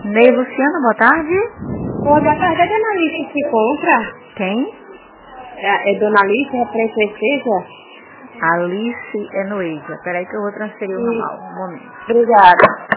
Ney Luciana, boa tarde. Boa tarde, é Dona Alice que se encontra? Quem? É Dona Alice, referente à Esteja? Alice Enoeja. Peraí que eu vou transferir o ramal. Um momento. Obrigada.